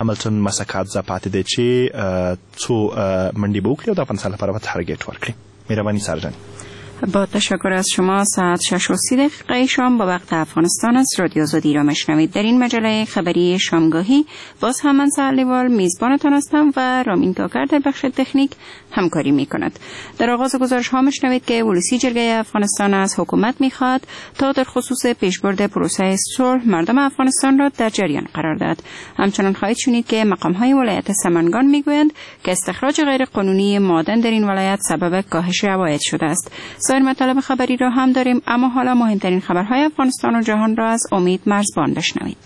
هاملټن مساکات پاتې دی چې څو منډي به وکړي او د افغانستان لپاره به تارگت ورکړي. مهرباني سرجان. با تشکر از شما. ساعت 6:30 شام با وقت افغانستان از رادیو آزادی را میشنوید. در این مجله خبری شامگاهی باز هم من سرلیوال میزبانتان هستم و رامین کاکر در بخش تکنیک همکاری میکند. در آغاز گزارش ها میشنوید که ولسی جرگه افغانستان از حکومت میخواد تا در خصوص پیشبرد پروسه صلح مردم افغانستان را در جریان قرار دهد. همچنان خواهید شنید که مقام های ولایت سمنگان میگویند که استخراج غیر قانونی معدن در این ولایت سبب کاهش عواید شده است. سایر مطالب خبری را هم داریم، اما حالا مهمترین خبرهای افغانستان و جهان را از امید مرزبان بشنوید.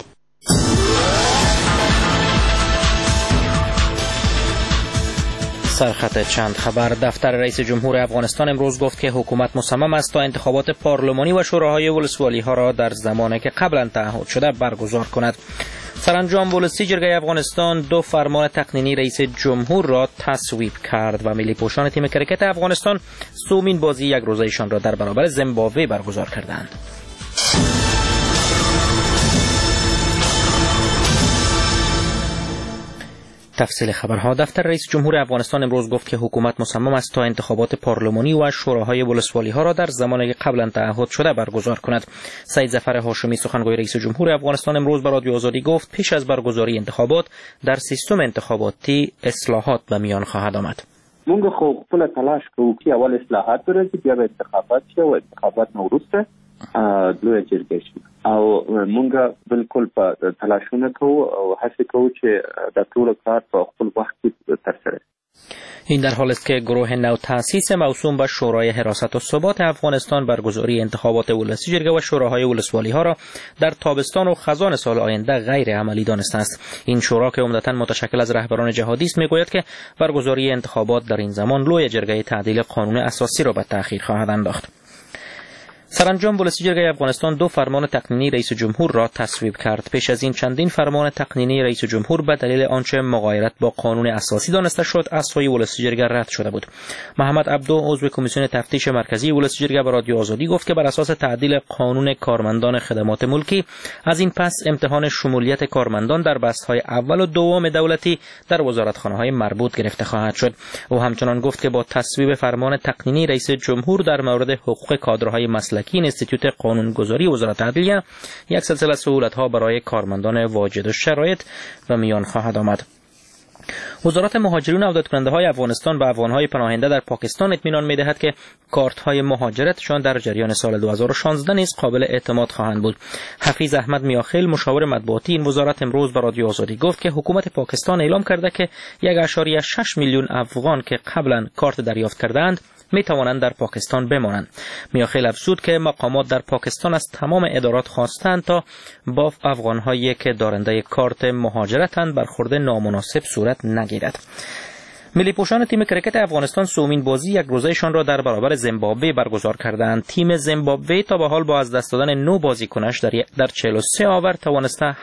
سرخط چند خبر. دفتر رئیس جمهور افغانستان امروز گفت که حکومت مصمم است تا انتخابات پارلمانی و شوراهای ولسوالی ها را در زمانی که قبلا تعهد شده برگزار کند. سرانجام ولسی جرگه افغانستان 2 فرمان تقنینی رئیس جمهور را تصویب کرد و ملی پوشان تیم کرکت افغانستان سومین بازی یک روزه‌ایشان را در برابر زیمبابوه برگزار کردند. تفصیل خبرها. دفتر رئیس جمهور افغانستان امروز گفت که حکومت مصمم است تا انتخابات پارلمانی و شوراهای ولسوالی ها را در زمانی قبلا تعهد شده برگزار کند. سید ظفر هاشمی سخنگوی رئیس جمهور افغانستان امروز به رادیو آزادی گفت پیش از برگزاری انتخابات در سیستم انتخاباتی اصلاحات به میان خواهد آمد. مونږ خو خپل تلاش کوو چې اول اصلاحات ورسي بیا به انتخابات شي او انتخابات نو وروسته لوی جرګه شي او مونږ بالکل په تلاشونه کوو او هڅه کوو چې د ټول کار په خپل وخت کې ترسره شي. این در حال است که گروه نو تأسیس موسوم به شورای حراست و ثبات افغانستان برگزاری انتخابات ولسی جرگه و شوراهای ولسوالی ها را در تابستان و خزان سال آینده غیر عملی دانسته است. این شورا که عمدتاً متشکل از رهبران جهادی است میگوید که برگزاری انتخابات در این زمان لوی جرگه تعدیل قانون اساسی را به تأخیر خواهد انداخت. سرانجام ولسی جرگه افغانستان 2 فرمان تقنینی رئیس جمهور را تصویب کرد. پیش از این چندین فرمان تقنینی رئیس جمهور به دلیل آنچه مغایرت با قانون اساسی دانسته شد از سوی ولسی جرگه رد شده بود. محمد عبدو عضو کمیسیون تفتیش مرکزی ولسی جرگه به رادیو آزادی گفت که بر اساس تعدیل قانون کارمندان خدمات ملکی از این پس امتحان شمولیت کارمندان در بست‌های اول و دوم دولتی در وزارتخانه‌های مربوط گرفته خواهد شد. او همچنان گفت که با تصویب فرمان تقنینی رئیس جمهور در مورد حقوق کادرهای مسلکی اینستیتوت قانونگذاری وزارت عدلیه یک سلسله سهولت‌ها برای کارمندان واجد الشرایط به میان خواهد آمد. وزارت مهاجرین و عودت‌کننده‌های افغانستان به افغان‌های پناهنده در پاکستان اطمینان می‌دهد که کارت‌های مهاجرتشان در جریان سال 2016 نیز قابل اعتماد خواهند بود. حفیظ احمد میاخیل مشاور مطبوعاتی این وزارت امروز به رادیو آزادی گفت که حکومت پاکستان اعلام کرده که 1.6 میلیون افغان که قبلا کارت دریافت کردند می توانند در پاکستان بمانند. میاخیل افزود که مقامات در پاکستان از تمام ادارات خواستند تا با افغان‌هایی که دارنده کارت مهاجرتند برخورد نامناسب صورت نگیرد. ملی پوشان تیم کرکت افغانستان سومین بازی یک روزه‌ایشان را در برابر زیمبابوه برگزار کردند. تیم زیمبابوه تا به حال با از دست دادن 9 بازیکنش در 43 آور توانسته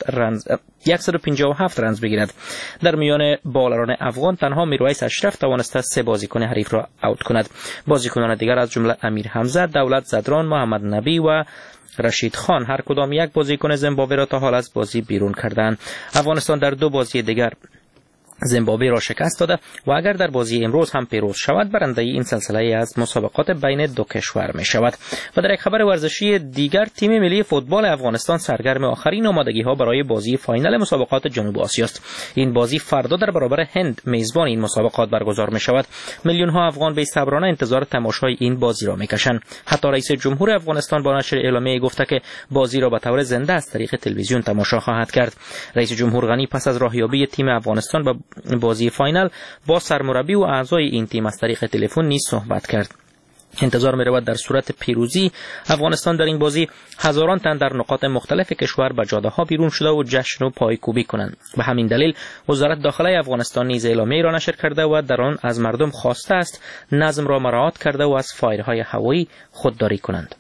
157 رنز بگیرد. در میان بالران افغان تنها میرویس اشرف توانسته 3 بازیکن حریف را اوت کند. بازیکنان دیگر از جمله امیر حمزه، دولت زدران، محمد نبی و رشید خان هر کدام یک بازیکن زیمبابوه را تا حال از بازی بیرون کردند. افغانستان در 2 بازی دیگر زیمبابوه را شکست داده و اگر در بازی امروز هم پیروز شود برنده این سلسله از مسابقات بین 2 کشور می شود. و در یک خبر ورزشی دیگر تیم ملی فوتبال افغانستان سرگرم آخرین آمادگی ها برای بازی فاینال مسابقات جنوب آسیا است. این بازی فردا در برابر هند میزبان این مسابقات برگزار می شود. میلیون ها افغان بی‌صبرانه انتظار تماشای این بازی را می کشند. حتی رئیس جمهور افغانستان با نشر اعلامیه گفته که بازی را به طور زنده از طریق تلویزیون تماشا خواهد کرد. رئیس جمهور غنی پس از راهیابی تیم افغانستان به بازی فاینال با سرمربی و اعضای این تیم از طریق تلفن نیز صحبت کرد. انتظار می‌رود در صورت پیروزی افغانستان در این بازی هزاران تن در نقاط مختلف کشور به جاده‌ها بیرون شده و جشن و پایکوبی کنند. به همین دلیل وزارت داخله افغانستان نیز اعلامیه‌ای را نشر کرده و در آن از مردم خواسته است نظم را مراعات کرده و از فایرهای هوایی خودداری کنند.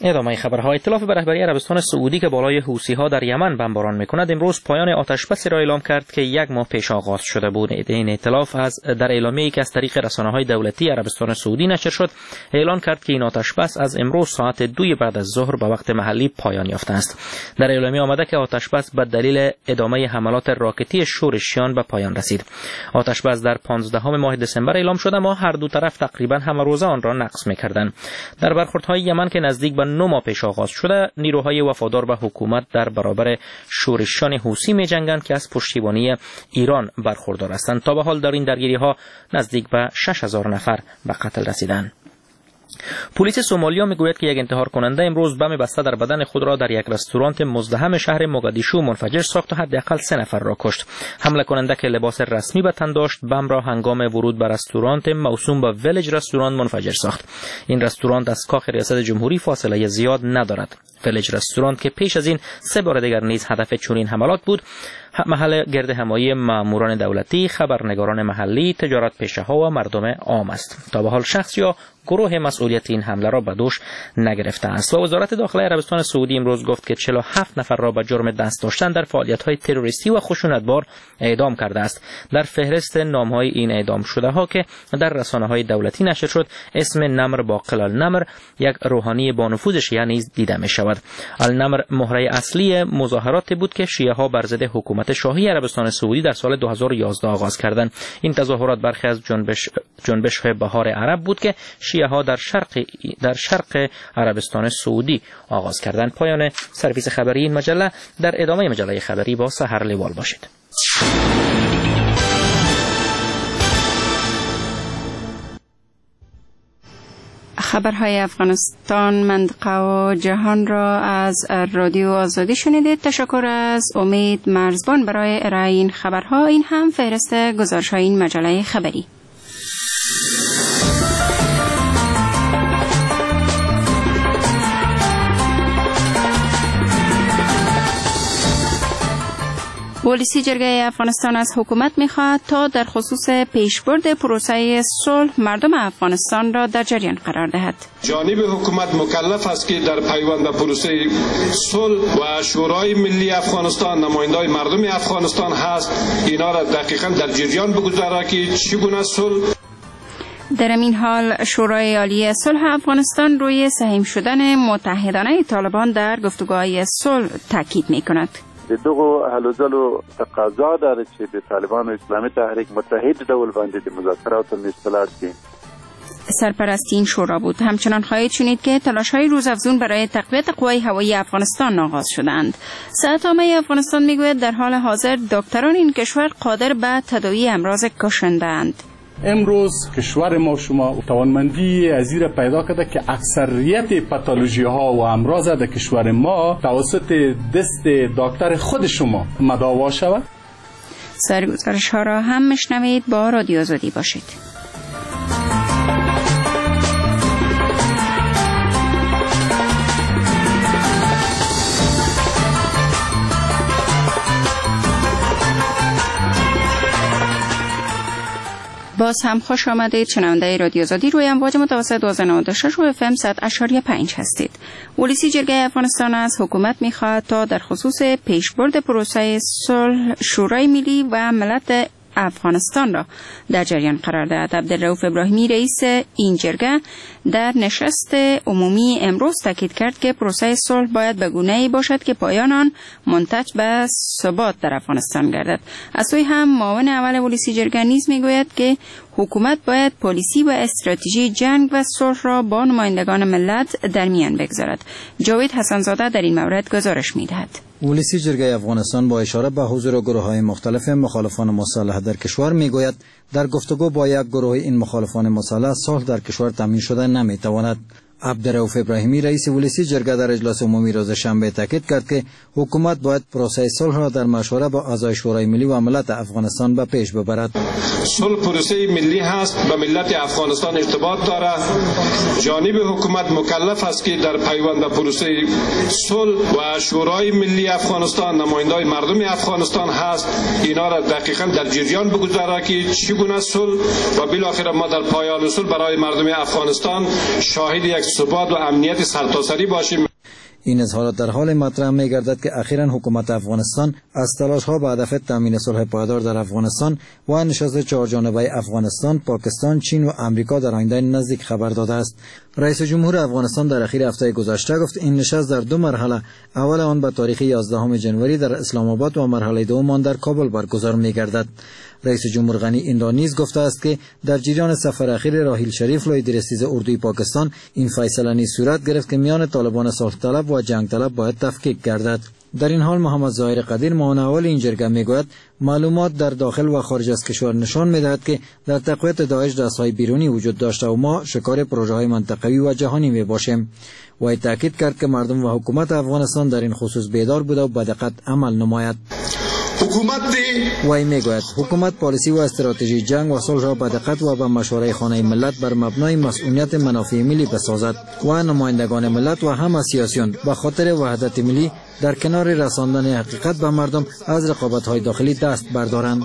ادامه خبرها. ائتلاف به رهبری عربستان سعودی که بالای حوثی‌ها در یمن بمباران می‌کند امروز پایان آتش‌بسی را اعلام کرد که 1 ماه پیش آغاز شده بود. این ائتلاف در اعلامیه‌ای که از طریق رسانه‌های دولتی عربستان سعودی نشر شد اعلان کرد که این آتش‌بس از امروز ساعت 2 بعد از ظهر به وقت محلی پایان یافته است. در اعلامیه آمده که آتش‌بس به دلیل ادامه حملات راکتی شورشیان به پایان رسید. آتش‌بس در 15 ماه دسامبر اعلام شد اما هر دو طرف تقریبا همه روزه آن را نقض می‌کردند. در برخوردهای یمن که نزدیک به 9 ماه پیش آغاز شده نیروهای وفادار به حکومت در برابر شورشیان حوثی می‌جنگند که از پشتیبانی ایران برخوردار هستند. تا به حال در این درگیری‌ها نزدیک به 6000 نفر به قتل رسیدند. پلیس سومالیا میگوید که یک انتحار کننده امروز بم بسته در بدن خود را در یک رستوران مزدحم شهر موگادیشو منفجر ساخت و حداقل 3 نفر را کشت. حمله کننده که لباس رسمی به تن داشت بم را هنگام ورود به رستوران موسوم به ویلج رستوران منفجر ساخت. این رستوران از کاخ ریاست جمهوری فاصله زیاد ندارد. ویلج رستوران که پیش از این 3 بار دیگر نیز هدف چنین حملات بود محل گرد همایی ماموران دولتی، خبرنگاران محلی، تجارت پیشه‌ها و مردم عام است. تا به حال شخص یا گروه مسئولیت این حمله را به دوش نگرفته است. و وزارت داخلی عربستان سعودی امروز گفت که 47 نفر را به جرم دست داشتن در فعالیت‌های تروریستی و خشونتبار اعدام کرده است. در فهرست نام‌های این اعدام شده‌ها که در رسانه‌های دولتی نشر شد اسم نمر باقر النمر یک روحانی با نفوذ شیعه نیز دیده می‌شود. النمر مهره اصلی مظاهراتی بود که شیعه‌ها بر ضد حکومت شاهی عربستان سعودی در سال 2011 آغاز کردند. این تظاهرات برخی از جنبش بهار عرب بود که شیعه‌ها در شرق عربستان سعودی آغاز کردند. پایان سرویس خبری این مجله. در ادامه مجله خبری با سحر لیوال باشید. خبرهای افغانستان، منطقه و جهان را از رادیو آزادی شنیدید. تشکر از امید مرزبان برای ارائه این خبرها. این هم فهرست گزارش‌های این مجله خبری. پلیسی جرگه افغانستان از حکومت می‌خواهد تا در خصوص پیشبرد پروسه صلح مردم افغانستان را در جریان قرار دهد. جانب حکومت مکلف است که در پیوند پروسه صلح و شورای ملی افغانستان نمایندای مردم افغانستان هست اینا را دقیقاً در جریان بگذارد که چگونه صلح. در این حال شورای عالی صلح افغانستان روی سهم شدن متحدانه طالبان در گفتگوهای صلح تاکید می‌کند. دغه هلو ځلو تقاضا داره چې د طالبانو اسلامي تحریک متحد ډول باندې د مذاکراتو اصطلاح کړي. سرپرستی این شورا بود. همچنان خواهید شنید که تلاش‌های روزافزون برای تقویت قوای هوایی افغانستان آغاز شدند. صحت‌عامه افغانستان میگوید در حال حاضر دکتران این کشور قادر به تداوی امراض کشنده‌اند. امروز کشور ما شما توانمندی از این پیدا کرده که اکثریت پاتولوژی ها و امراض در کشور ما توسط دست دکتر خود شما مداوا شود. سرگزارش ها را هم میشنوید. با رادیو آزادی باشید. باز هم خوش آمدید. شنونده رادیو آزادی روی امواج متوسط 1296 و FM 100.5 هستید. پلیسی جرگه افغانستان از حکومت می‌خواهد تا در خصوص پیشبرد پروسه صلح شورای ملی و ملت افغانستان را در جریان قرار دهد. عبدالرؤوف ابراهیمی رئیس این جرگه در نشست عمومی امروز تاکید کرد که پروسه صلح باید به گونه‌ای باشد که پایان آن منتج به ثبات در افغانستان گردد. از سوی هم معاون اول پلیسی جرگه نیز میگوید که حکومت باید پلیسی و استراتژی جنگ و صلح را با نمایندگان ملت در میان بگذارد. جاوید حسنزاده در این مورد گزارش می‌دهد. پلیسی جرگه افغانستان با اشاره به حضور گروه‌های مختلف مخالفان مسلح در کشور میگوید در گفتگو با یک گروه این مخالفان مسلح صلح در کشور تامین شده نمیتواند. عبدالرؤوف ابراهیمی رئیس پلیسی جرگه در اجلاس عمومی روز شنبه تاکید کرد که حکومت باید پروسه صلح را در مشوره با اعضای شورای ملی و ملت افغانستان به پیش ببرد. صلح پروسه ملی هست، به ملت افغانستان ارتباط دارد. جانب حکومت مکلف است که در پیوند پروسه صلح و شورای ملی افغانستان نمایندای مردم افغانستان هست اینا را دقیقاً در جریان بگذارد که چگونه صلح و بالاخره ما در پایان صلح برای مردم افغانستان شاهد یک ثبات و امنیت سرتاسری باشیم. این اظهارات در حال مطرح می گردد که اخیراً حکومت افغانستان از تلاش‌ها به هدف تامین صلح پایدار در افغانستان و نشست چهارجانبه افغانستان، پاکستان، چین و آمریکا در آینده نزدیک خبر داده است. رئیس جمهور افغانستان در اخیر هفته گذشته گفت این نشست در دو مرحله، اول آن به تاریخ 11 جنوری در اسلام آباد و مرحله دوم آن در کابل برگزار می گردد. رئیس جمهور غنی این را نیز گفته است که در جریان سفر اخیر راحیل شریف لوی درستیز اردوی پاکستان این فیصله نیز صورت گرفت که میان طالبان صلح طلب و جنگ طلب باید تفکیک گردد. در این حال محمد ظاهر قدیر معاون اول این جرگه میگوید معلومات در داخل و خارج از کشور نشان میدهد که در تقویت داعش دستهای بیرونی وجود داشته و ما شکار پروژه های منطقوی و جهانی می باشیم. و تاکید کرد که مردم و حکومت افغانستان در این خصوص بیدار بوده و به دقت عمل نماید. وی میگوید حکومت پالیسی و استراتژی جنگ و صلح را به دقت و به مشوره خانه ملت بر مبنای مسئولیت منافع ملی بسازد و نمایندگان ملت و همه سیاسیون به خاطر وحدت ملی در کنار رساندن حقیقت به مردم از رقابت‌های داخلی دست بردارند.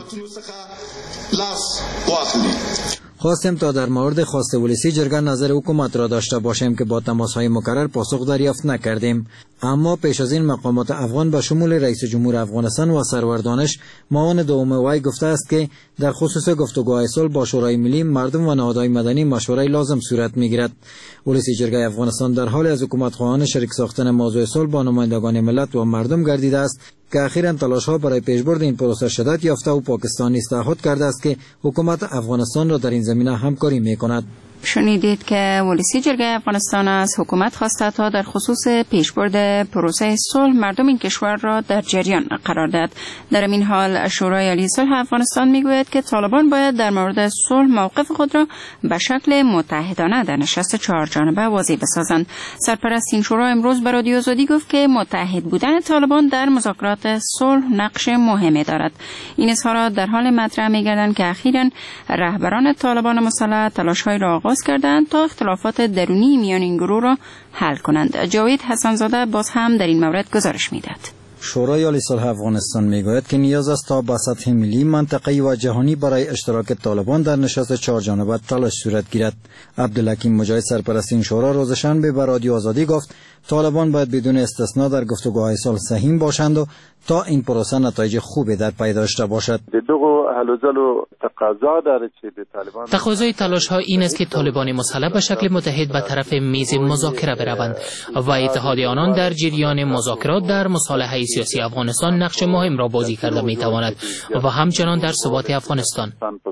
خواستیم تا در مورد خواست ولسی جرگه نظر حکومت را داشته باشیم که با تماس‌های مکرر پاسخ دریافت نکردیم، اما پیش از این مقامات افغان به شمول رئیس جمهور افغانستان و سرور دانش معاون دوم وی گفته است که در خصوص گفتگوهای صلح با شورای ملی مردم و نهادهای مدنی مشورای لازم صورت میگیرد. ولسی جرگه افغانستان در حال از حکومت خواهان شریک ساختن موضوع صلح با نمایندگان ملت و مردم گردیده است که اخیراً تلاش‌ها برای پیشبرد این پروسه شدت یافته و پاکستان نیز تعهد کرده است که حکومت افغانستان را در این زمینه همکاری می‌کند. شنیدید که ولسی جرگه افغانستان از حکومت خواسته تا در خصوص پیشبرد پروسه صلح مردم این کشور را در جریان قرار دهد. در این حال شورای عالی صلح افغانستان میگوید که طالبان باید در مورد صلح موقف خود را به شکل متحدانه در نشست چهارجانبه واضح بسازند. سرپرست این شورا امروز به رادیو آزادی گفت که متحد بودن طالبان در مذاکرات صلح نقش مهمی دارد. این اظهارات در حال مطرح میگردند که اخیراً رهبران طالبان مسلح تلاش‌های را آغاز کردند تا اختلافات درونی میان این گروه را حل کنند. جاوید حسنزاده باز هم در این مورد گزارش میدهد. شورای عالی صلح افغانستان میگوید که نیاز است تا به سطح ملی، منطقه‌ای و جهانی برای اشتراک طالبان در نشست چهارجانبه تلاش صورت گیرد. عبدالحکیم مجاهد سرپرست این شورا روز شنبه به رادیو آزادی گفت طالبان باید بدون استثنا در گفتگوهای صلح سهیم باشند و تا این پروسه نتایج خوبی در پی داشته باشد. تقاضای تلاش‌ها این است که طالبان مسلح به شکل متحد به طرف میز مذاکره بروند و اتحاد آنان در جریان مذاکرات در مصالحه سیاسی افغانستان نقش مهم را بازی کرده می‌تواند و همچنان در ثبات افغانستان.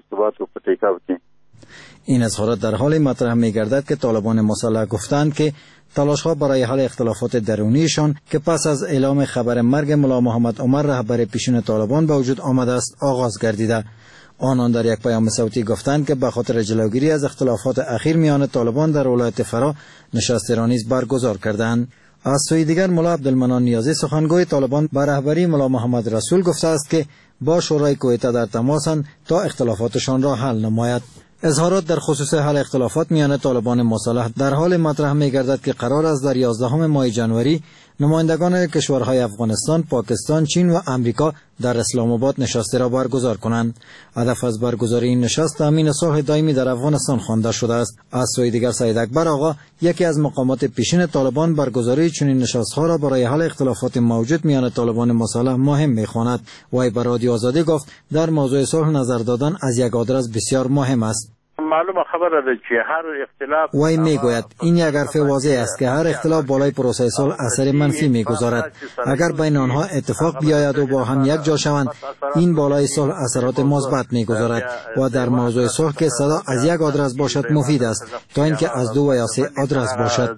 این اظهارات در حال مطرح می‌گردد که طالبان مسلح گفتند که تلاش‌ها برای حل اختلافات درونیشان که پس از اعلام خبر مرگ ملا محمد عمر رهبر پیشین طالبان به وجود آمده است آغاز گردیده. آنان در یک پیام صوتی گفتند که به خاطر جلوگیری از اختلافات اخیر میان طالبان در ولایت فرا نشست را نیز برگزار کردند. از سوی دیگر ملا عبدالمنان نیازی سخنگوی طالبان به رهبری ملا محمد رسول گفته است که با شورای کویته در تماسند تا اختلافاتشان را حل نماید. اظهارات در خصوص حل اختلافات میان طالبان مسلح در حال مطرح می‌گردد که قرار است در 11 ماه جنوری نمایندگان کشورهای افغانستان، پاکستان، چین و آمریکا در اسلام آباد نشست را برگزار کنند. هدف از برگزاری این نشست تامین صلح دائمی در افغانستان خوانده شده است. از سوی دیگر سید اکبر آقا یکی از مقامات پیشین طالبان برگزاری چنین نشست‌ها را برای حل اختلافات موجود میان طالبان مسلح مهم می‌خواند. وی به رادیو آزادی گفت در موضوع صلح نظر دادن از یک آدرس بسیار مهم است. معلومه خبر است که هر اختلاف وی میگوید این یک حرف واضح است که هر اختلاف بالای پروسه صلح اثر منفی میگذارد. اگر بین آنها اتفاق بیاید و با هم یک جا شوند این بالای صلح اثرات مثبت میگذارد و در موضوع صلح که صدا از یک آدرس باشد مفید است تا اینکه از دو و یا سه آدرس باشد.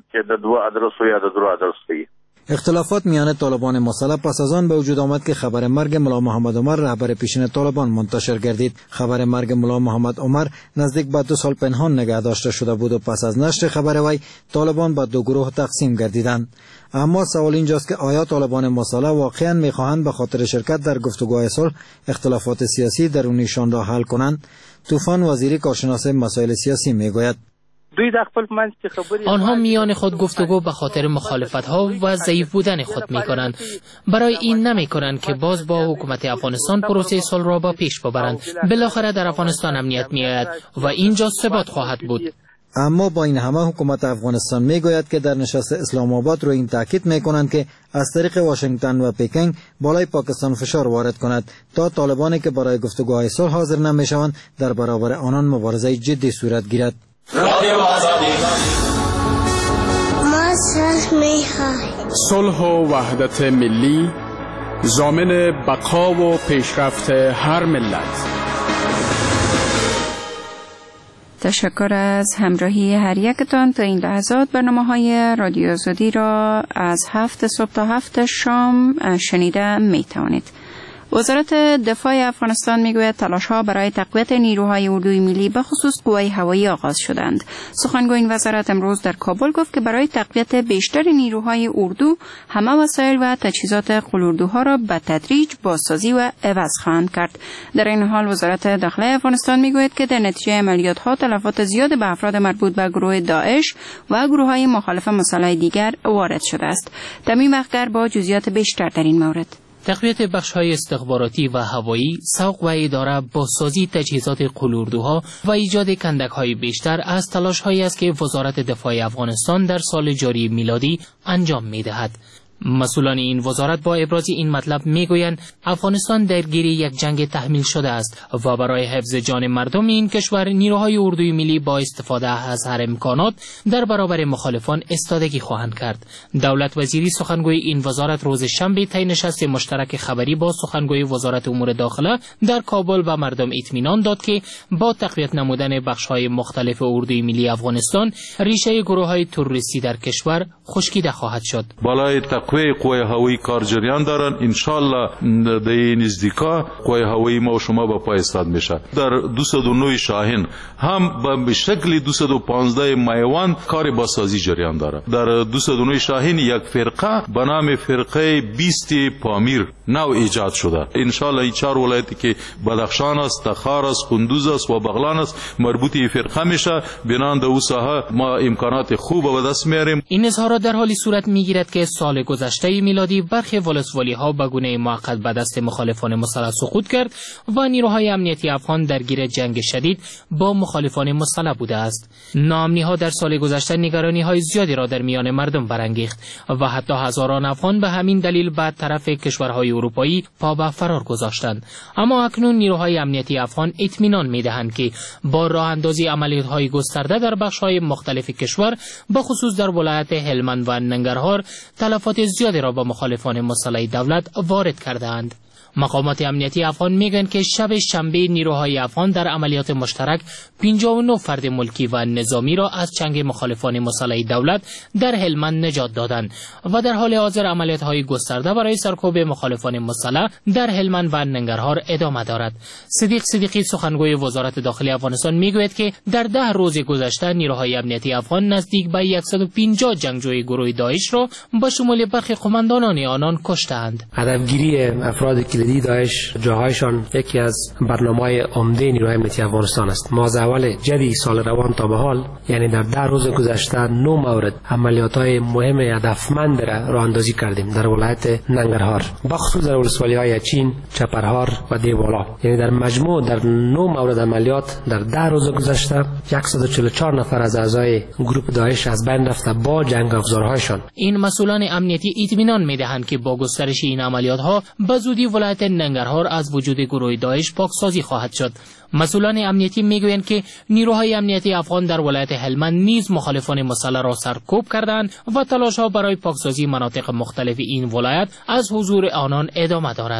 اختلافات میان طالبان مسلح پس از آن به وجود آمد که خبر مرگ ملا محمد عمر رهبر پیشین طالبان منتشر گردید. خبر مرگ ملا محمد عمر نزدیک به 2 سال پنهان نگه داشته شده بود و پس از نشر خبر وی طالبان به 2 گروه تقسیم گردیدند. اما سوال اینجاست که آیا طالبان مسلح واقعا میخواهند به خاطر شرکت در گفتگوهای صلح اختلافات سیاسی درونیشان را حل کنند؟ طوفان وزیری کارشناس مسائل سیاسی میگوید آنها میان خود گفتگو به خاطر مخالفت‌ها و ضعیف بودن خود می‌کنند. برای این نمی‌کنند که باز با حکومت افغانستان پروسه صلح را با پیش ببرند. بالاخره در افغانستان امنیت می‌آید و اینجا ثبات خواهد بود. اما با این همه حکومت افغانستان میگوید که در نشست اسلام آباد روی این تاکید میکنند که از طریق واشنگتن و پکینگ بالای پاکستان فشار وارد کند تا طالبانی که برای گفتگوهای صلح حاضر نمیشوند در برابر آنان مبارزه جدی صورت گیرد. صلح و وحدت ملی ضامن بقا و پیشرفت هر ملت. تشکر از همراهی هر یکتان. تا این لحظات برنامه‌های رادیو آزادی را از 7 صبح تا 7 شام شنیده می توانید. وزارت دفاع افغانستان میگوید تلاش‌ها برای تقویت نیروهای اردوی ملی به خصوص قوای هوایی آغاز شدند. سخنگوی این وزارت امروز در کابل گفت که برای تقویت بیشتر نیروهای اردو همه وسایل و تجهیزات قلاردوها را به تدریج بازسازی و عوض خواهند کرد. در این حال وزارت داخلی افغانستان میگوید که در نتیجه عملیات‌ها تلفات زیاد به افراد مربوط به گروه داعش و گروه‌های مخالف مسلح دیگر وارد شده است. تمیم اخگر با جزئیات بیشتر در این مورد. تقویت بخش‌های استخباراتی و هوایی، سوق و اداره، بازسازی تجهیزات قلاردوها و ایجاد کندک‌های بیشتر از تلاش‌هایی است که وزارت دفاع افغانستان در سال جاری میلادی انجام می‌دهد. مسئولان این وزارت با ابراز این مطلب میگویند افغانستان درگیر یک جنگ تحمیل شده است و برای حفظ جان مردم این کشور نیروهای اردوی ملی با استفاده از هر امکانات در برابر مخالفان استادگی خواهند کرد. دولت وزیری سخنگوی این وزارت روز شنبه طی نشست مشترک خبری با سخنگوی وزارت امور داخله در کابل و مردم اطمینان داد که با تقویت نمودن بخش‌های مختلف اردوی ملی افغانستان ریشه گروه‌های تروریستی در کشور خشکیده خواهد شد. قوی هوایی کار جریان دارن. انشالله در نزدیکا قوی هوایی ما و شما به پای استاد میشه. در 209 شاهین هم به شکل 215 میوان کار بازسازی جریان داره. در 209 شاهین یک فرقه به نام فرقه 20 پامیر نو ایجاد شده. انشالله این 4 ولایتی که بدخشان است، تخار است، کندوز است و بغلان است مربوط این فرقه میشه. بنان در ساحه ما امکانات خوب به دست میاریم. این اظهارات در حالی صورت میگیرد که سال گذشته میلادی برخی ولسوالی‌ها به گونه موقت به دست مخالفان مسلح سقوط کرد و نیروهای امنیتی افغان درگیر جنگ شدید با مخالفان مسلح بوده است. ناامنی‌ها در سال گذشته نگرانی‌های زیادی را در میان مردم برانگیخت و حتی هزاران افغان به همین دلیل به طرف کشورهای اروپایی پا به فرار گذاشتند. اما اکنون نیروهای امنیتی افغان اطمینان می‌دهند که با راه اندازی عملیات‌های گسترده در بخش‌های مختلف کشور به خصوص در ولایت هلمند و ننگرهار تلفات زیادی را با مخالفان مسلح دولت وارد کردند. مقامات امنیتی افغان میگن که شب شنبه نیروهای افغان در عملیات مشترک 59 فرد ملکی و نظامی را از چنگ مخالفان مسلح دولت در هلمند نجات دادند و در حال حاضر عملیات‌های گسترده برای سرکوب مخالفان مسلح در هلمند و ننگرهار ادامه دارد. صدیق صدیقی سخنگوی وزارت داخلی افغانستان میگوید که در 10 روز گذشته نیروهای امنیتی افغان نزدیک به 150 جنگجوی گروه داعش را با شمول برخی قماندانان آنان کشتند. هدفگیری افراد کلیدی داعش جاهایشان یکی از برنامه‌های عمده نیروهای امنیتی افغانستان است. ما از اول جدی سال روان تا به حال یعنی در 10 روز گذشته 9 مورد عملیات‌های مهم هدفمند را راه اندازی کردیم در ولایت ننگرهار، بخصوص در ولسوالی‌های چین، چپرهار و دیوالا. یعنی در مجموع در 9 مورد عملیات در 10 روز گذشته 144 نفر از اعضای گروه داعش از بین رفته با جنگ افزارهایشان. این مسئولان امنیتی اطمینان می‌دهند که با گسترش این عملیات‌ها به زودی ولایت ننگرهار از وجود گروه داعش پاکسازی خواهد شد. مسئولان امنیتی میگویند که نیروهای امنیتی افغان در ولایت هلمند نیز مخالفان مسلح را سرکوب کردند و تلاش‌ها برای پاکسازی مناطق مختلف این ولایت از حضور آنان ادامه دارد.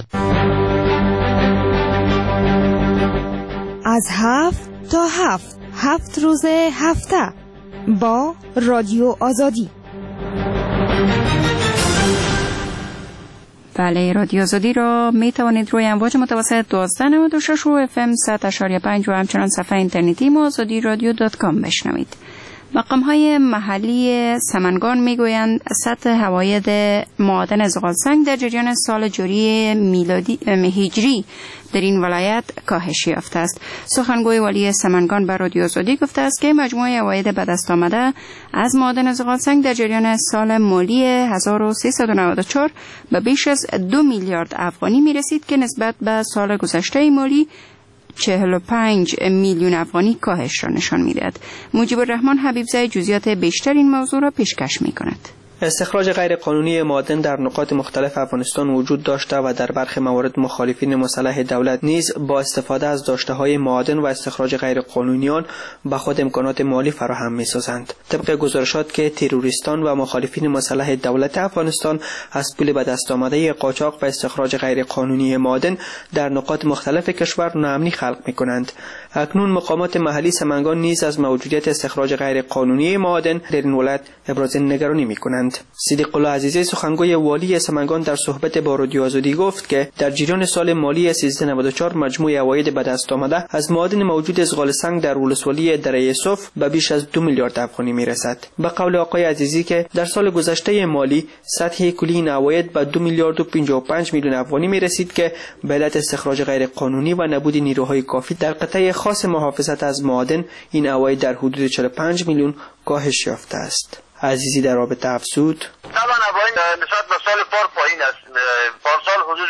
از 7 تا 7 روز هفته با رادیو آزادی. بله، رادیو آزادی را می توانید روی امواج متوسط 1296 و FM 100.5 و همچنان صفحه اینترنتی ما azadi-radio.com بشنوید. مقام‌های محلی سمنگان میگویند سطح عواید معادن زغالسنگ در جریان سال جاری میلادی هجری در این ولایت کاهش یافته است. سخنگوی والی سمنگان به رادیو آزادی گفته است که مجموع عواید به دست آمده از معادن زغالسنگ در جریان سال مالی 1394 به بیش از 2 میلیارد افغانی میرسید که نسبت به سال گذشته مالی 45 میلیون افغانی کاهش را نشان می‌دهد. مجیب الرحمن حبیبزاده جزئیات بیشتر این موضوع را پیشکش می‌کند. استخراج غیرقانونی معادن در نقاط مختلف افغانستان وجود داشته و در برخی موارد مخالفین مسلح دولت نیز با استفاده از داشته‌های معادن و استخراج غیرقانونی آن به خود امکانات مالی فراهم می‌سازند. طبق گزارشات که تروریستان و مخالفین مسلح دولت افغانستان از پول به دست آمده قاچاق و استخراج غیرقانونی معادن در نقاط مختلف کشور ناامنی خلق می‌کنند. اکنون مقامات محلی سمنگان نیز از موجودیت استخراج غیرقانونی معادن در این ولایت ابراز نگرانی می‌کنند. صدیق الله عزیزی سخنگوی والی سمنگان در صحبت با رادیو آزادی گفت که در جریان سال مالی 1394 مجموع عواید به دست آمده از معادن موجود ازغال سنگ در ولسوالی دره یوسف به بیش از 2 میلیارد افغانی میرسد. به قول آقای عزیزی که در سال گذشته مالی سطح کلی این عواید به 2 میلیارد و 55 میلیون افغانی میرسید که به علت استخراج غیر قانونی و نبود نیروهای کافی در قطعه خاص محافظت از معادن این عواید در حدود 45 میلیون کاهش یافته است. عزیزی در رابطه افزود: طبعا عواید نسبت به سال پایین است. پارسال حدود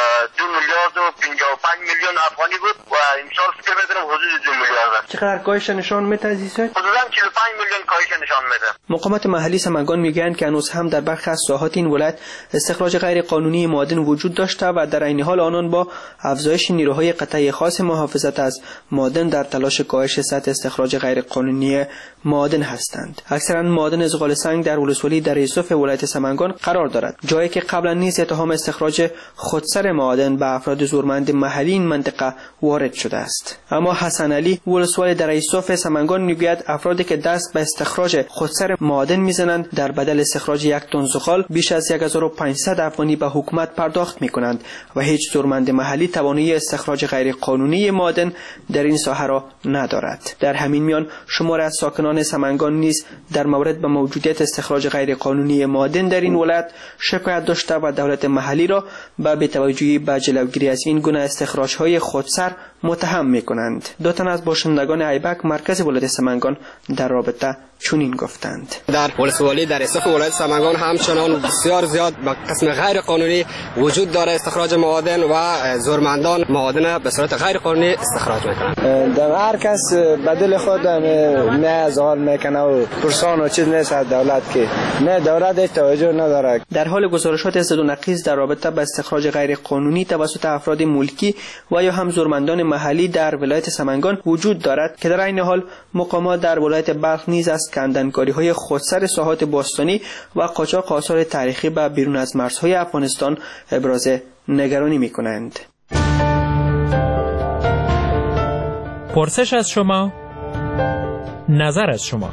2 میلیارد و 55 میلیون افغانی بود و امسال فکر می‌کنم حدود 2 میلیارد است. چقدر کاهش نشان میده عزیزان؟ حدوداً 45 میلیون کاهش نشان میده. مقامات محلی سمنگان میگن که هنوز هم در برخی از ساحات این ولایت استخراج غیر قانونی معادن وجود داشته و در عین حال آنان با افزایش نیروهای قطعه خاص محافظت از معادن در تلاش کاهش سطح استخراج غیر قانونی معادن هستند. اکثرا معادن ازغال سنگ در ولسوالی دره یوسف ولایت سمنگان قرار دارد، جایی که قبلا نیز اتهام استخراج خودسر معادن به افراد زورمند محلی این منطقه وارد شده است. اما حسن علی ولسوال دره یوسف سمنگان میگوید افرادی که دست به استخراج خودسر معادن میزنند در بدل استخراج 1 تن زغال بیش از 1500 افغانی به حکومت پرداخت میکنند و هیچ زورمند محلی توانایی استخراج غیر قانونی معادن در این ساحه را ندارد. در همین میان شمار از ساکنان سمنگان نیز در مورد به موجودیت استخراج غیر قانونی معادن در این ولایت شکایت داشته و دولت محلی را به بی‌توجهی به جلوگیری از این گونه استخراج‌های خودسر متهم می‌کنند. دو تن از باشندگان ایبک مرکز ولایت سمنگان در رابطه چنین گفتند: در ولسوالی در اسف ولایت سمنگان همچنان بسیار زیاد به قسم غیر قانونی وجود داره استخراج معادن و زورمندان معادن به صورت غیر قانونی استخراج میکنند. در هر کس بدل خود نه زغال میکنه و پرسان و چیز نیست از دولت که نه دولت هیچ توجه نداره. در حال گزارشات زد و نقیض در رابطه با استخراج غیر قانونی توسط افراد ملکی و یا هم زورمندان محلی در ولایت سمنگان وجود دارد که در عین حال مقامات در ولایت بلخ نیز از کندنکاری‌های خودسر ساحات باستانی و قاچاق آثار تاریخی به بیرون از مرزهای افغانستان ابراز نگرانی می‌کنند. پرسش از شما، نظر از شما.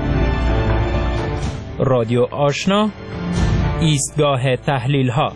رادیو آشنا، ایستگاه تحلیل‌ها.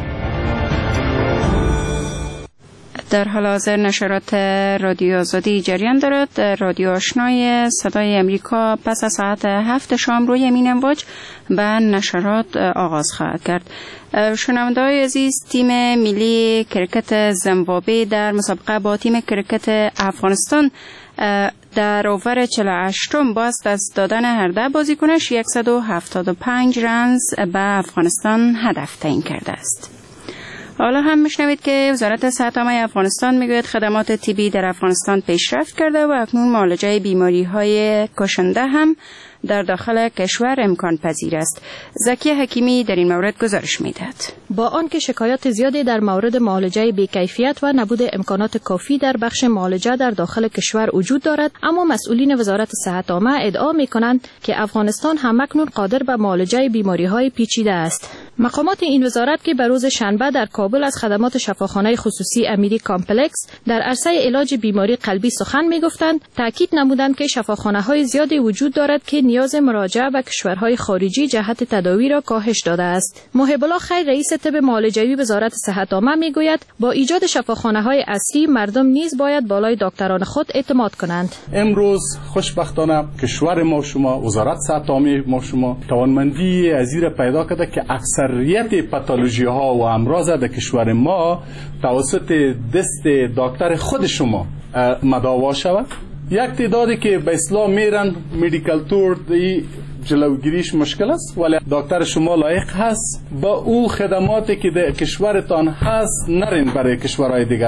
در حال حاضر نشرات رادیو آزادی جریان دارد. رادیو آشنای صدای امریکا پس از ساعت 7 شام روی امین امواج به نشرات آغاز خواهد کرد. شنونده‌های عزیز، تیم ملی کرکت زیمبابوه در مسابقه با تیم کرکت افغانستان در اوور 48م با از دادن هر 10 بازیکنش 175 رنز به افغانستان هدف تعیین کرده است. حالا هم میشنوید که وزارت صحت عامه افغانستان میگوید خدمات طبی در افغانستان پیشرفت کرده و اکنون معالجه بیماری‌های کشنده هم در داخل کشور امکان پذیر است. زکی حکیمی در این مورد گزارش میدهد. با آنکه شکایات زیادی در مورد معالجه بی‌کیفیت و نبود امکانات کافی در بخش معالجه در داخل کشور وجود دارد، اما مسئولین وزارت صحت عامه ادعا میکنند که افغانستان همکنون قادر به معالجه بیماری‌های پیچیده است. مقامات این وزارت که به روز شنبه در کابل از خدمات شفاخانه خصوصی امیری کامپلکس در عرصه علاج بیماری قلبی سخن میگفتند، تاکید نمودند که شفاخانه‌های زیادی وجود دارد که نیاز مراجعه به کشورهای خارجی جهت تداوی را کاهش داده است. محب الله خیر رئیس طب معالجوی وزارت صحت عامه میگوید با ایجاد شفاخانه‌های اصلی مردم نیز باید بالای دکتران خود اعتماد کنند. امروز خوشبختانه کشور ما شما، وزارت صحت عامه ما شما توانمندی ازیر پیدا کرده که اکثریت پاتولوژی ها و امراض در کشور ما توسط دست دکتر خود شما مداوا شود. یک تعدادی که به اصطلاح میرن مدیکال تور جلوگیریش مشکل است، ولی دکتر شما لایق هست با او خدماتی که در کشورتان هست نرین برای کشورهای دیگه.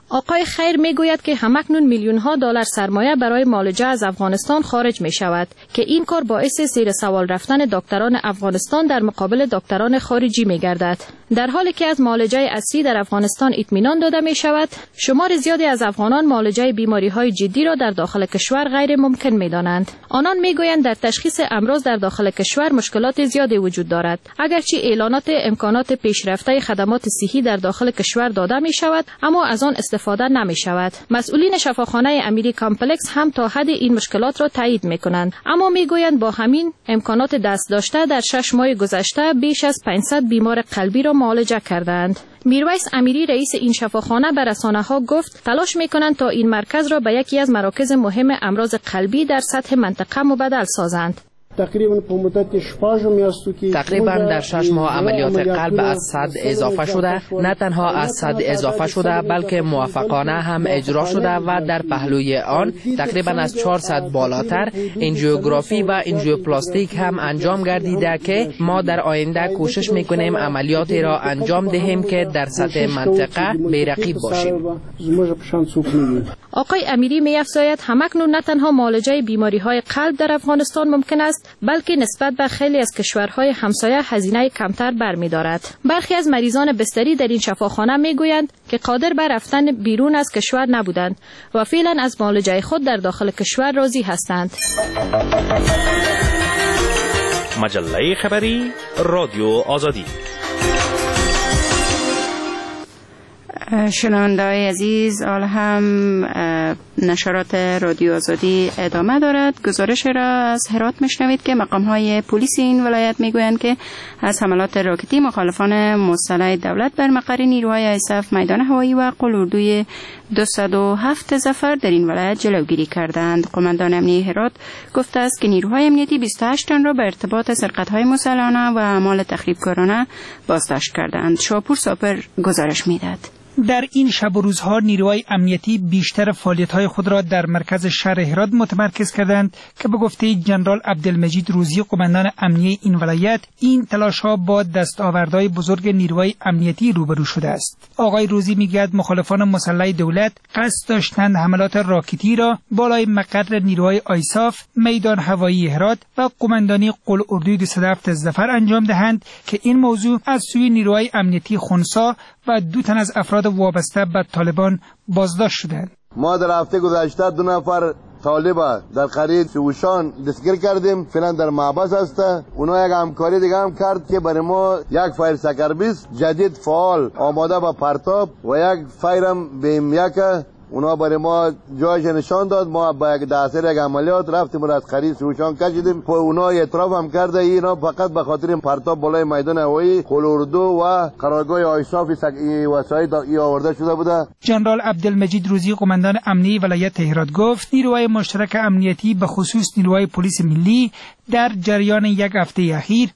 آقای خیر میگوید که همکنون میلیون ها دلار سرمایه برای معالجه از افغانستان خارج می شود که این کار باعث زیر سوال رفتن دکتران افغانستان در مقابل دکتران خارجی می گردد. در حالی که از معالجه اصلی در افغانستان اطمینان داده می شود، شمار زیادی از افغانان معالجه بیماری های جدی را در داخل کشور غیر ممکن می دانند. آنان می گویند در تشخیص امراض در داخل کشور مشکلات زیادی وجود دارد. اگرچه اعلانات امکانات پیشرفته خدمات صحی در داخل کشور داده می شود، اما از آن استفاده نمی شود. مسئولین شفاخانه امیری کامپلکس هم تا حد این مشکلات را تایید می کنند، اما می گویند با همین امکانات دست داشته در 6 ماه گذشته بیش از 500 بیمار قلبی را معالجه کردند. میرویس امیری رئیس این شفاخانه به رسانه‌ها گفت تلاش می‌کنند تا این مرکز را به یکی از مراکز مهم امراض قلبی در سطح منطقه مبدل سازند. تقریبا در 6 ماه عملیات قلب از 100 اضافه شده، نه تنها از 100 اضافه شده بلکه موفقانه هم اجرا شده و در پهلوی آن تقریبا از 400 بالاتر انژیوگرافی و انژیوپلاستیک هم انجام گردیده که ما در آینده کوشش میکنیم عملیاتی را انجام دهیم که در سطح منطقه بی‌رقیب باشیم. آقای امیری می‌افزاید همکنون نه تنها معالجه بیماری‌های قلب در افغانستان ممکن است، بلکه نسبت به خیلی از کشورهای همسایه هزینه کمتر برمی‌دارد. برخی از مریضان بستری در این شفاخانه می‌گویند که قادر به رفتن بیرون از کشور نبودند و فعلا از معالجه خود در داخل کشور راضی هستند. مجله خبری رادیو آزادی. شنونده‌های عزیز، حال هم نشرات رادیو آزادی ادامه دارد. گزارش را از هرات میشنوید که مقام‌های پلیس این ولایت میگویند که از حملات راکتی مخالفان مسلح دولت بر مقر نیروهای آیساف، میدان هوایی و قلاردوی 207 ظفر در این ولایت جلوگیری کردند. قماندان امنیتی هرات گفته است که نیروهای امنیتی 28 تن را به ارتباط سرقت‌های مسلحانه و اعمال تخریبکارانه بازداشت کردند. شاپور ساپر گزارش میدهد. در این شب و روزها نیروهای امنیتی بیشتر فعالیت‌های خود را در مرکز شهر هرات متمرکز کردند که به گفته جنرال عبدالمجید روزی، قماندان امنیتی این ولایت، این تلاش‌ها با دستاوردهای بزرگ نیروهای امنیتی روبرو شده است. آقای روزی میگوید مخالفان مسلح دولت قصد داشتند حملات راکتی را بالای مقر نیروهای آیساف، میدان هوایی هرات و قماندانی قلاردوی 207 ظفر انجام دهند که این موضوع از سوی نیروهای امنیتی خنثی و 2 تن از افراد وابسته به طالبان بازداشت شدند. ما در هفته گذشته 2 نفر طالب در قریه سوشان دستگیر کردیم، فعلا در محبس هسته. اونا یک همکاری دیگه هم کرد که برای ما یک فایر سکربیس جدید فعال آماده با پرتاب و یک فایرم بیم یک اونا برای ما جایش نشان داد. ما با یک دستور یک عملیات رفتیم و از قریه سوشان کشیدیم. اونا اعتراف هم کرده اینا فقط به خاطر این پرتاب بالای میدان هوایی قلاردو و قرارگاه آیساف وسایل آورده شده بوده. جنرال عبدالمجید روزی، قماندان امنیتی ولایت هرات گفت نیروهای مشترک امنیتی به خصوص نیروهای پلیس ملی در جریان یک هفته اخیر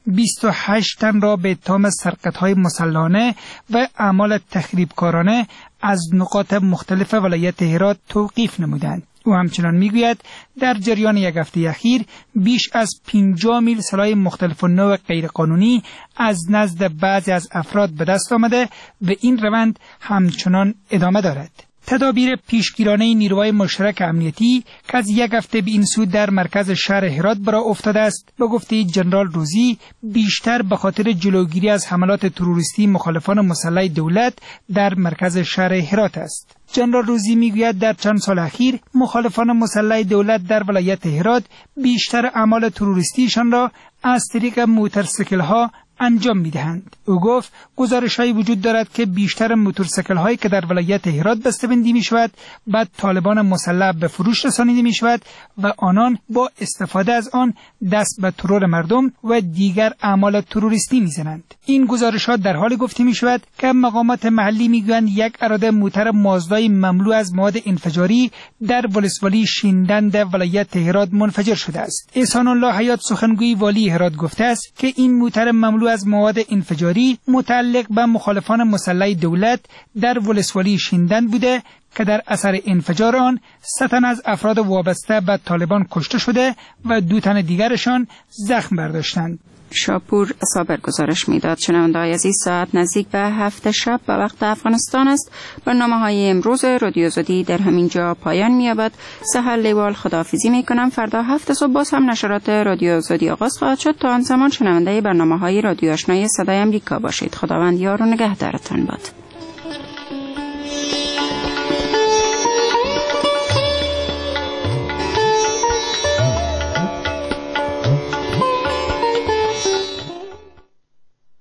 28 تن را به اتهام سرقت‌های مسلحانه و اعمال تخریبکارانه از نقاط مختلف ولایت هرات توقیف نمودند. او همچنان میگوید در جریان یک هفته اخیر بیش از 50 میل سلاح مختلف النوع غیرقانونی از نزد بعضی از افراد به دست آمده و این روند همچنان ادامه دارد. تدابیر پیشگیرانه نیروهای مشترک امنیتی که از یک هفته به این سو در مرکز شهر هرات برآ افتاده است، به گفته جنرال روزی بیشتر به خاطر جلوگیری از حملات تروریستی مخالفان مسلح دولت در مرکز شهر هرات است. جنرال روزی میگوید در چند سال اخیر مخالفان مسلح دولت در ولایت هرات بیشتر اعمال تروریستیشان را از طریق موتورسیکل‌ها انجام می‌دهند. او گفت گزارش‌هایی وجود دارد که بیشتر موتورسیکل‌هایی که در ولایت هرات بسته‌بندی می‌شود بعد طالبان مسلح به فروش رسانیده می‌شود و آنان با استفاده از آن دست به ترور مردم و دیگر اعمال تروریستی می‌زنند. این گزارش‌ها در حال گفته می‌شود که مقامات محلی می‌گویند یک اراده موتر مازدای مملو از مواد انفجاری در ولسوالی شیندند ولایت هرات منفجر شده است. احسان الله حیات، سخنگوی والی هرات، گفته است که این موتر مملو از مواد انفجاری متعلق به مخالفان مسلح دولت در ولسوالی شیندند بوده که در اثر انفجار آن 3 تن از افراد وابسته به طالبان کشته شده و 2 تن دیگرشان زخم برداشتند. شاپور صابر گزارش میداد. شنونده‌های عزیز، ساعت نزدیک به 7 شب به وقت افغانستان است. برنامه‌های امروز رادیو آزادی در همین جا پایان می‌یابد. سحر لیوال خداحافظی می‌کنم. فردا 7 صبح باز هم نشرات رادیو آزادی آغاز خواهد شد. تا آن زمان شنونده برنامه‌های رادیو آشنای صدای آمریکا باشید. خداوند یار و نگهدارتان باد.